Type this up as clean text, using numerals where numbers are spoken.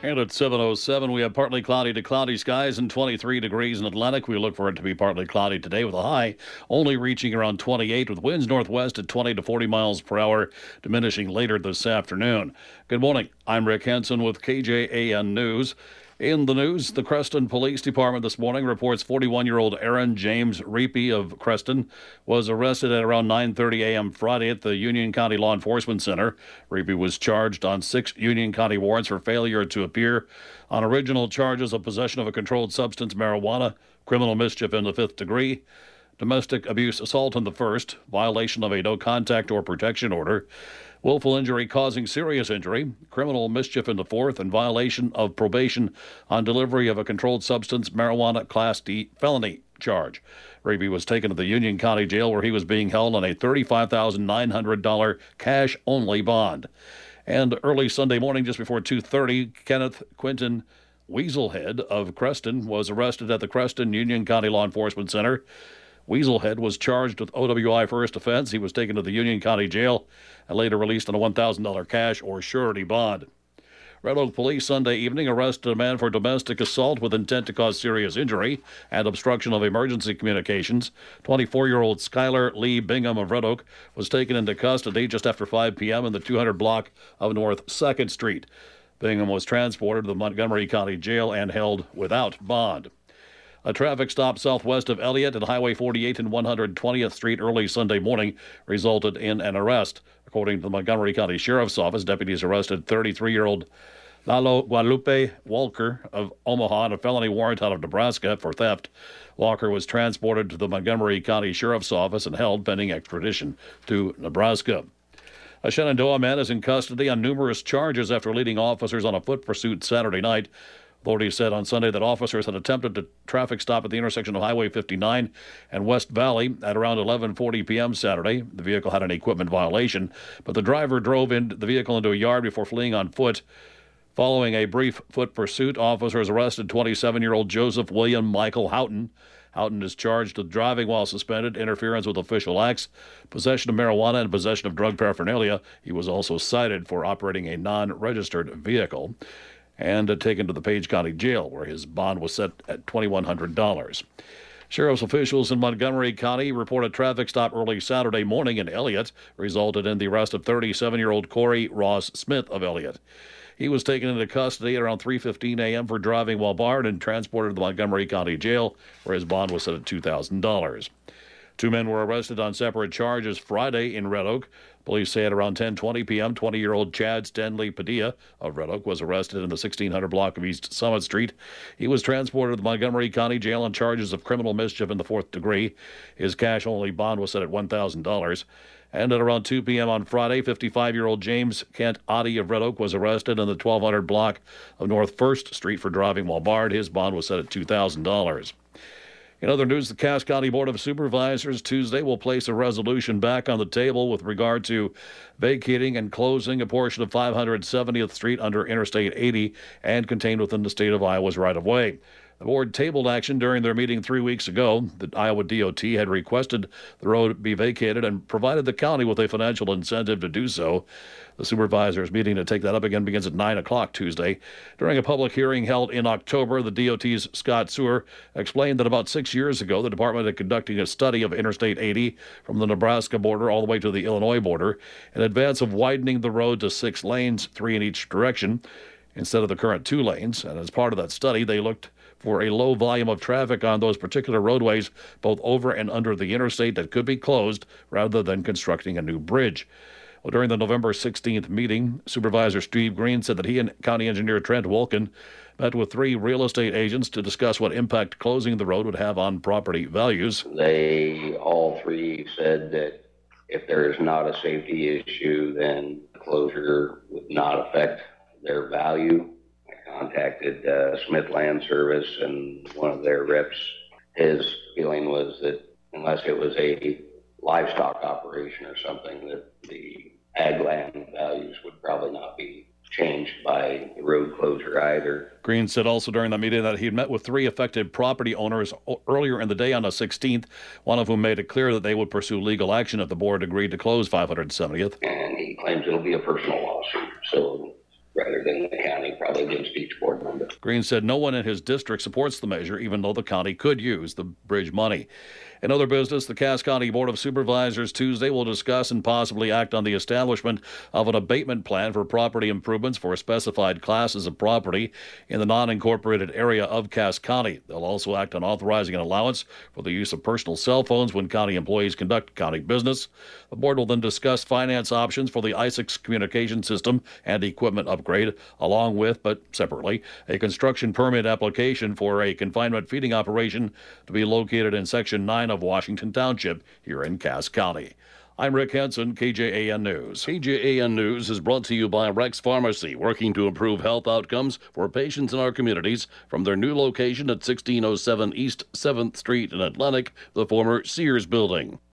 And at 7:07, we have partly cloudy to cloudy skies and 23 degrees in Atlantic. We look for it to be partly cloudy today with a high only reaching around 28 with winds northwest at 20 to 40 miles per hour, diminishing later this afternoon. Good morning. I'm Rick Henson with KJAN News. In the news, the Creston Police Department this morning reports 41-year-old Aaron James Reapy of Creston was arrested at around 9:30 a.m. Friday at the Union County Law Enforcement Center. Reapy was charged on 6 Union County warrants for failure to appear on original charges of possession of a controlled substance, marijuana, criminal mischief in the 5th degree, domestic abuse assault in the 1st, violation of a no-contact or protection order, willful injury causing serious injury, criminal mischief in the 4th, and violation of probation on delivery of a controlled substance, marijuana, Class D felony charge. Reapy was taken to the Union County Jail where he was being held on a $35,900 cash-only bond. And early Sunday morning, just before 2:30, Kenneth Quinton Weaselhead of Creston was arrested at the Creston Union County Law Enforcement Center. Weaselhead was charged with OWI first offense. He was taken to the Union County Jail and later released on a $1,000 cash or surety bond. Red Oak Police Sunday evening arrested a man for domestic assault with intent to cause serious injury and obstruction of emergency communications. 24-year-old Skylar Lee Bingham of Red Oak was taken into custody just after 5 p.m. in the 200 block of North 2nd Street. Bingham was transported to the Montgomery County Jail and held without bond. A traffic stop southwest of Elliott at Highway 48 and 120th Street early Sunday morning resulted in an arrest. According to the Montgomery County Sheriff's Office, deputies arrested 33-year-old Lalo Guadalupe Walker of Omaha on a felony warrant out of Nebraska for theft. Walker was transported to the Montgomery County Sheriff's Office and held pending extradition to Nebraska. A Shenandoah man is in custody on numerous charges after leading officers on a foot pursuit Saturday night. Authorities said on Sunday that officers had attempted a traffic stop at the intersection of Highway 59 and West Valley at around 11:40 p.m. Saturday. The vehicle had an equipment violation, but the driver drove the vehicle into a yard before fleeing on foot. Following a brief foot pursuit, officers arrested 27-year-old Joseph William Michael Houghton. Houghton is charged with driving while suspended, interference with official acts, possession of marijuana, and possession of drug paraphernalia. He was also cited for operating a non-registered vehicle and taken to the Page County Jail, where his bond was set at $2,100. Sheriff's officials in Montgomery County report a traffic stop early Saturday morning in Elliott resulted in the arrest of 37-year-old Corey Ross Smith of Elliott. He was taken into custody at around 3:15 a.m. for driving while barred and transported to the Montgomery County Jail, where his bond was set at $2,000. 2 men were arrested on separate charges Friday in Red Oak. Police say at around 10:20 p.m., 20-year-old Chad Stanley Padilla of Red Oak was arrested in the 1600 block of East Summit Street. He was transported to the Montgomery County Jail on charges of criminal mischief in the 4th degree. His cash-only bond was set at $1,000. And at around 2 p.m. on Friday, 55-year-old James Kent Oddie of Red Oak was arrested in the 1200 block of North 1st Street for driving while barred. His bond was set at $2,000. In other news, the Cass County Board of Supervisors Tuesday will place a resolution back on the table with regard to vacating and closing a portion of 570th Street under Interstate 80 and contained within the state of Iowa's right-of-way. The board tabled action during their meeting 3 weeks ago. The Iowa DOT had requested the road be vacated and provided the county with a financial incentive to do so. The supervisors' meeting to take that up again begins at 9 o'clock Tuesday. During a public hearing held in October, the DOT's Scott Sewer explained that about 6 years ago, the department had conducted a study of Interstate 80 from the Nebraska border all the way to the Illinois border in advance of widening the road to 6 lanes, 3 in each direction, instead of the current 2 lanes. And as part of that study, they looked for a low volume of traffic on those particular roadways, both over and under the interstate, that could be closed rather than constructing a new bridge. Well, during the November 16th meeting, Supervisor Steve Green said that he and County Engineer Trent Wolken met with 3 real estate agents to discuss what impact closing the road would have on property values. They all 3 said that if there is not a safety issue, then closure would not affect their value. Contacted Smith Land Service and one of their reps. His feeling was that unless it was a livestock operation or something, that the ag land values would probably not be changed by the road closure either. Green said also during the meeting that he had met with 3 affected property owners earlier in the day on the 16th, one of whom made it clear that they would pursue legal action if the board agreed to close 570th. And he claims it'll be a personal lawsuit. So rather than the county probably gives each board member. Green said no one in his district supports the measure, even though the county could use the bridge money. In other business, the Cass County Board of Supervisors Tuesday will discuss and possibly act on the establishment of an abatement plan for property improvements for specified classes of property in the non-incorporated area of Cass County. They'll also act on authorizing an allowance for the use of personal cell phones when county employees conduct county business. The board will then discuss finance options for the ISACS communication system and equipment upgrade, along with, but separately, a construction permit application for a confinement feeding operation to be located in Section 9 of Washington Township here in Cass County. I'm Rick Henson, KJAN News. KJAN News is brought to you by Rex Pharmacy, working to improve health outcomes for patients in our communities from their new location at 1607 East 7th Street in Atlantic, the former Sears building.